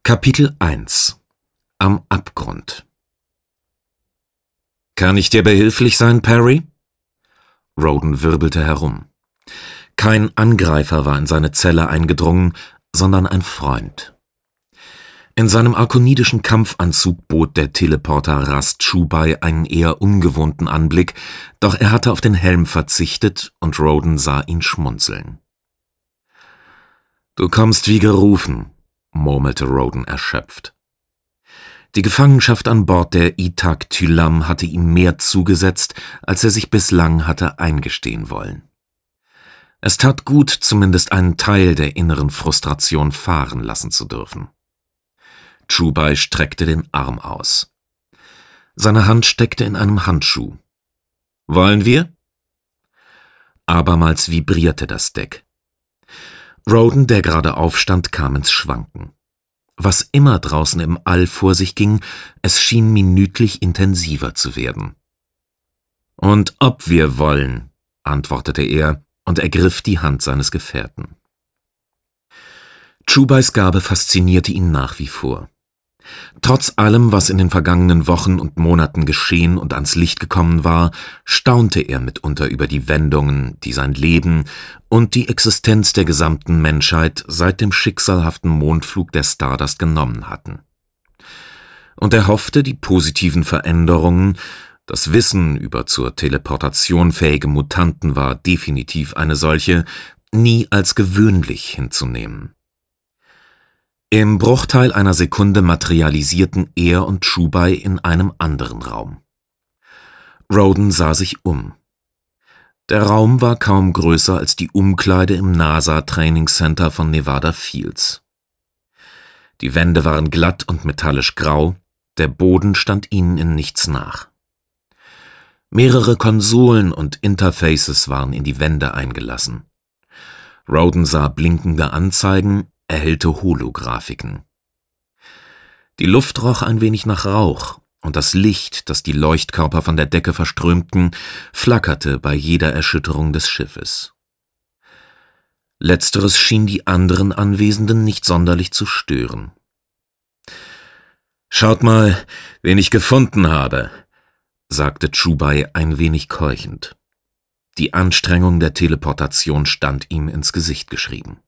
Kapitel 1 – Am Abgrund. »Kann ich dir behilflich sein, Perry?« Roden wirbelte herum. Kein Angreifer war in seine Zelle eingedrungen, sondern ein Freund. In seinem arkonidischen Kampfanzug bot der Teleporter Ras Chubai einen eher ungewohnten Anblick, doch er hatte auf den Helm verzichtet und Roden sah ihn schmunzeln. »Du kommst wie gerufen«, murmelte Roden erschöpft. Die Gefangenschaft an Bord der Itak Tylam hatte ihm mehr zugesetzt, als er sich bislang hatte eingestehen wollen. Es tat gut, zumindest einen Teil der inneren Frustration fahren lassen zu dürfen. Chubai streckte den Arm aus. Seine Hand steckte in einem Handschuh. »Wollen wir?« Abermals vibrierte das Deck. Roden, der gerade aufstand, kam ins Schwanken. Was immer draußen im All vor sich ging, es schien minütlich intensiver zu werden. »Und ob wir wollen«, antwortete er und ergriff die Hand seines Gefährten. Chubais Gabe faszinierte ihn nach wie vor. Trotz allem, was in den vergangenen Wochen und Monaten geschehen und ans Licht gekommen war, staunte er mitunter über die Wendungen, die sein Leben und die Existenz der gesamten Menschheit seit dem schicksalhaften Mondflug der Stardust genommen hatten. Und er hoffte, die positiven Veränderungen, das Wissen über zur Teleportation fähige Mutanten war definitiv eine solche, nie als gewöhnlich hinzunehmen. Im Bruchteil einer Sekunde materialisierten er und Chubai in einem anderen Raum. Roden sah sich um. Der Raum war kaum größer als die Umkleide im NASA Training Center von Nevada Fields. Die Wände waren glatt und metallisch grau, der Boden stand ihnen in nichts nach. Mehrere Konsolen und Interfaces waren in die Wände eingelassen. Roden sah blinkende Anzeigen, erhellte Holographiken. Die Luft roch ein wenig nach Rauch, und das Licht, das die Leuchtkörper von der Decke verströmten, flackerte bei jeder Erschütterung des Schiffes. Letzteres schien die anderen Anwesenden nicht sonderlich zu stören. »Schaut mal, wen ich gefunden habe«, sagte Chubai ein wenig keuchend. Die Anstrengung der Teleportation stand ihm ins Gesicht geschrieben.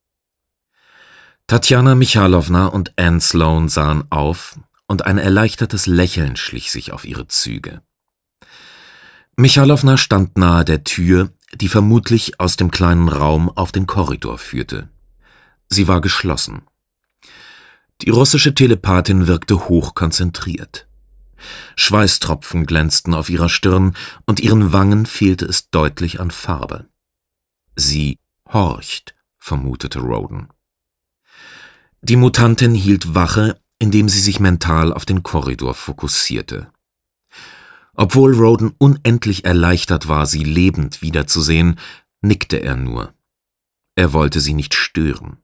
Tatjana Michalowna und Anne Sloan sahen auf, und ein erleichtertes Lächeln schlich sich auf ihre Züge. Michalowna stand nahe der Tür, die vermutlich aus dem kleinen Raum auf den Korridor führte. Sie war geschlossen. Die russische Telepathin wirkte hochkonzentriert. Schweißtropfen glänzten auf ihrer Stirn, und ihren Wangen fehlte es deutlich an Farbe. Sie horcht, vermutete Roden. Die Mutantin hielt Wache, indem sie sich mental auf den Korridor fokussierte. Obwohl Roden unendlich erleichtert war, sie lebend wiederzusehen, nickte er nur. Er wollte sie nicht stören.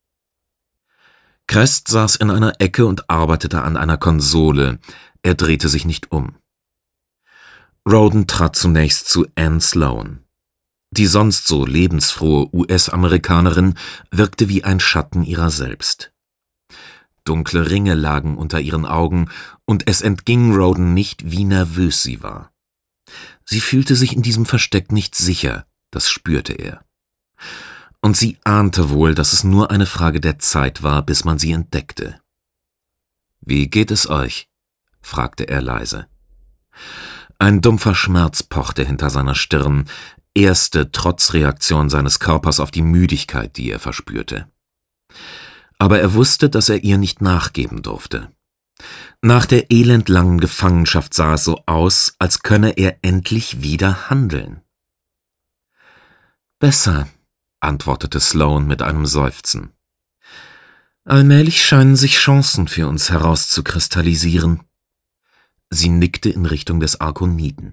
Crest saß in einer Ecke und arbeitete an einer Konsole. Er drehte sich nicht um. Roden trat zunächst zu Anne Sloan. Die sonst so lebensfrohe US-Amerikanerin wirkte wie ein Schatten ihrer selbst. Dunkle Ringe lagen unter ihren Augen, und es entging Roden nicht, wie nervös sie war. Sie fühlte sich in diesem Versteck nicht sicher, das spürte er. Und sie ahnte wohl, dass es nur eine Frage der Zeit war, bis man sie entdeckte. »Wie geht es euch?« fragte er leise. Ein dumpfer Schmerz pochte hinter seiner Stirn, erste Trotzreaktion seines Körpers auf die Müdigkeit, die er verspürte. Aber er wusste, dass er ihr nicht nachgeben durfte. Nach der elendlangen Gefangenschaft sah es so aus, als könne er endlich wieder handeln. »Besser«, antwortete Sloan mit einem Seufzen. »Allmählich scheinen sich Chancen für uns herauszukristallisieren.« Sie nickte in Richtung des Arkoniden.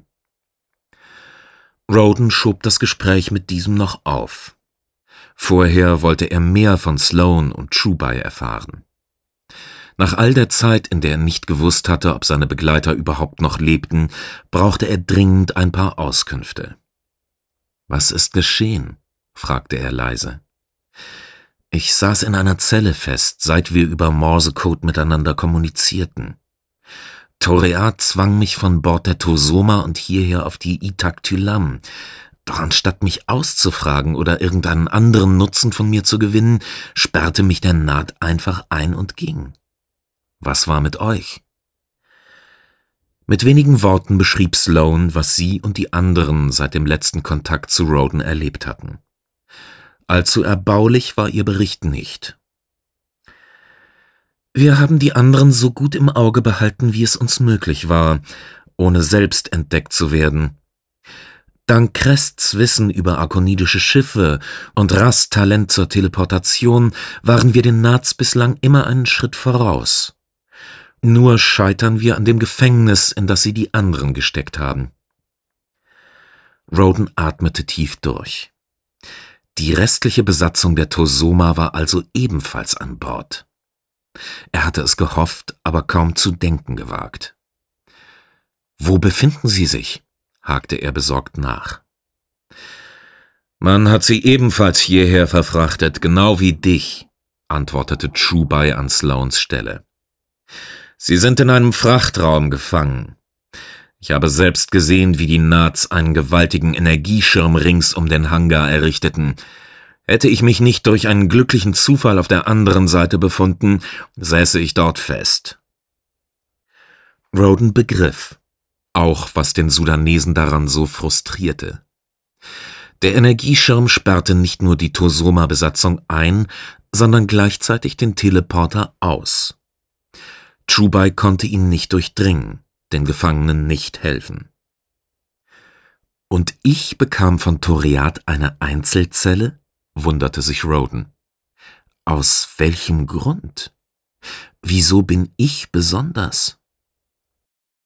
Roden schob das Gespräch mit diesem noch auf. Vorher wollte er mehr von Sloan und Chubai erfahren. Nach all der Zeit, in der er nicht gewusst hatte, ob seine Begleiter überhaupt noch lebten, brauchte er dringend ein paar Auskünfte. »Was ist geschehen?« fragte er leise. Ich saß in einer Zelle fest, seit wir über Morsecode miteinander kommunizierten. Toread zwang mich von Bord der Tosoma und hierher auf die Itak Tylam. Doch anstatt mich auszufragen oder irgendeinen anderen Nutzen von mir zu gewinnen, sperrte mich der Naht einfach ein und ging. Was war mit euch? Mit wenigen Worten beschrieb Sloane, was sie und die anderen seit dem letzten Kontakt zu Roden erlebt hatten. Allzu erbaulich war ihr Bericht nicht. Wir haben die anderen so gut im Auge behalten, wie es uns möglich war, ohne selbst entdeckt zu werden. Dank Krests Wissen über arkonidische Schiffe und Ras' Talent zur Teleportation waren wir den Nats bislang immer einen Schritt voraus. Nur scheitern wir an dem Gefängnis, in das sie die anderen gesteckt haben. Roden atmete tief durch. Die restliche Besatzung der Tosoma war also ebenfalls an Bord. Er hatte es gehofft, aber kaum zu denken gewagt. »Wo befinden Sie sich?« hakte er besorgt nach. »Man hat sie ebenfalls hierher verfrachtet, genau wie dich«, antwortete Chubai an Sloanes Stelle. »Sie sind in einem Frachtraum gefangen. Ich habe selbst gesehen, wie die Nats einen gewaltigen Energieschirm rings um den Hangar errichteten. Hätte ich mich nicht durch einen glücklichen Zufall auf der anderen Seite befunden, säße ich dort fest.« Roden begriff, auch was den Sudanesen daran so frustrierte. Der Energieschirm sperrte nicht nur die Tosoma-Besatzung ein, sondern gleichzeitig den Teleporter aus. Chubai konnte ihn nicht durchdringen, den Gefangenen nicht helfen. »Und ich bekam von Toread eine Einzelzelle?« wunderte sich Roden. »Aus welchem Grund? Wieso bin ich besonders?«